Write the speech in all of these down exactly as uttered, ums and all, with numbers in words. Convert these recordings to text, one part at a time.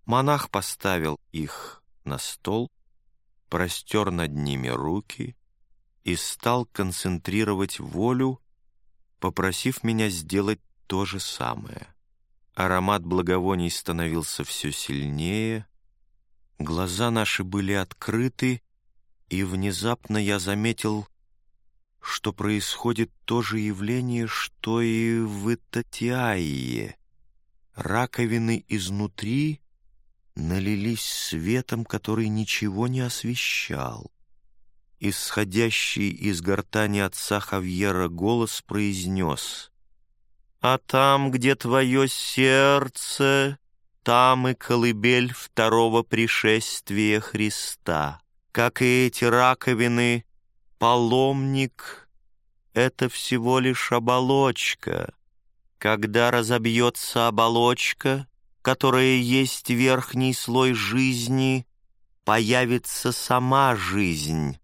Монах поставил их на стол, простер над ними руки и стал концентрировать волю, попросив меня сделать то же самое. Аромат благовоний становился все сильнее, глаза наши были открыты, и внезапно я заметил, что происходит то же явление, что и в Итатиаие. Раковины изнутри налились светом, который ничего не освещал. Исходящий из гортани отца Хавьера голос произнес: «А там, где твое сердце, там и колыбель второго пришествия Христа. Как и эти раковины, паломник — это всего лишь оболочка. Когда разобьется оболочка, которая есть верхний слой жизни, появится сама жизнь,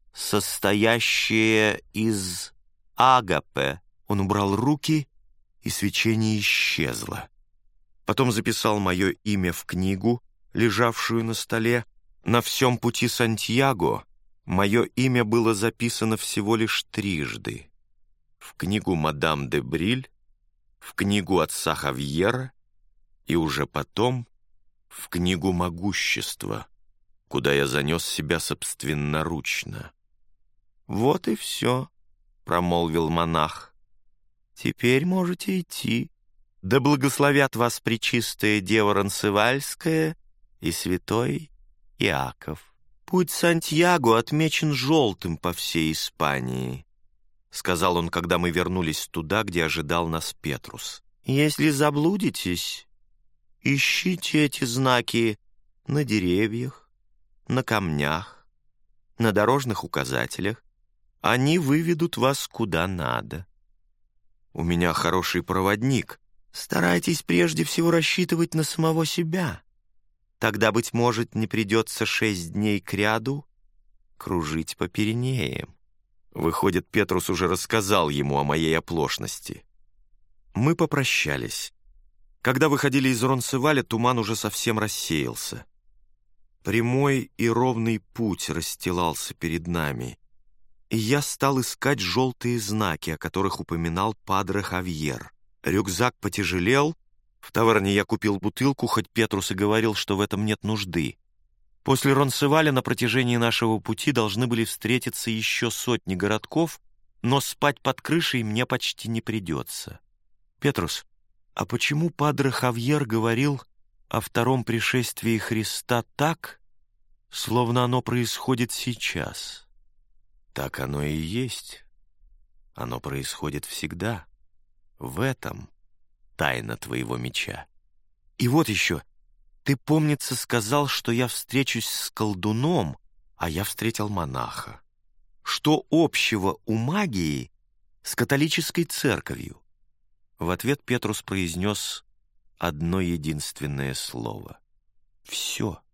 состоящая из агапе». Он убрал руки, и свечение исчезло. Потом записал мое имя в книгу, лежавшую на столе. На всем пути Сантьяго мое имя было записано всего лишь трижды. В книгу мадам де Бриль, в книгу отца Хавьера и уже потом в книгу могущества, куда я занес себя собственноручно. «Вот и все», — промолвил монах. «Теперь можете идти. Да благословят вас пречистая Дева Ронцевальская и святой Иаков. Путь Сантьяго отмечен желтым по всей Испании», — сказал он, когда мы вернулись туда, где ожидал нас Петрус. «Если заблудитесь, ищите эти знаки на деревьях, на камнях, на дорожных указателях. Они выведут вас куда надо. У меня хороший проводник. Старайтесь прежде всего рассчитывать на самого себя. Тогда, быть может, не придется шесть дней кряду кружить по Пиренеям». Выходит, Петрус уже рассказал ему о моей оплошности. Мы попрощались. Когда выходили из Ронцеваля, туман уже совсем рассеялся. Прямой и ровный путь расстилался перед нами, и я стал искать желтые знаки, о которых упоминал падре Хавьер. Рюкзак потяжелел, в таверне я купил бутылку, хоть Петрус и говорил, что в этом нет нужды. После Ронцеваля на протяжении нашего пути должны были встретиться еще сотни городков, но спать под крышей мне почти не придется. «Петрус, а почему падре Хавьер говорил о втором пришествии Христа так, словно оно происходит сейчас?» «Так оно и есть. Оно происходит всегда. В этом тайна твоего меча. И вот еще. Ты, помнится, сказал, что я встречусь с колдуном, а я встретил монаха. Что общего у магии с католической церковью?» В ответ Петрус произнес одно единственное слово. «Все».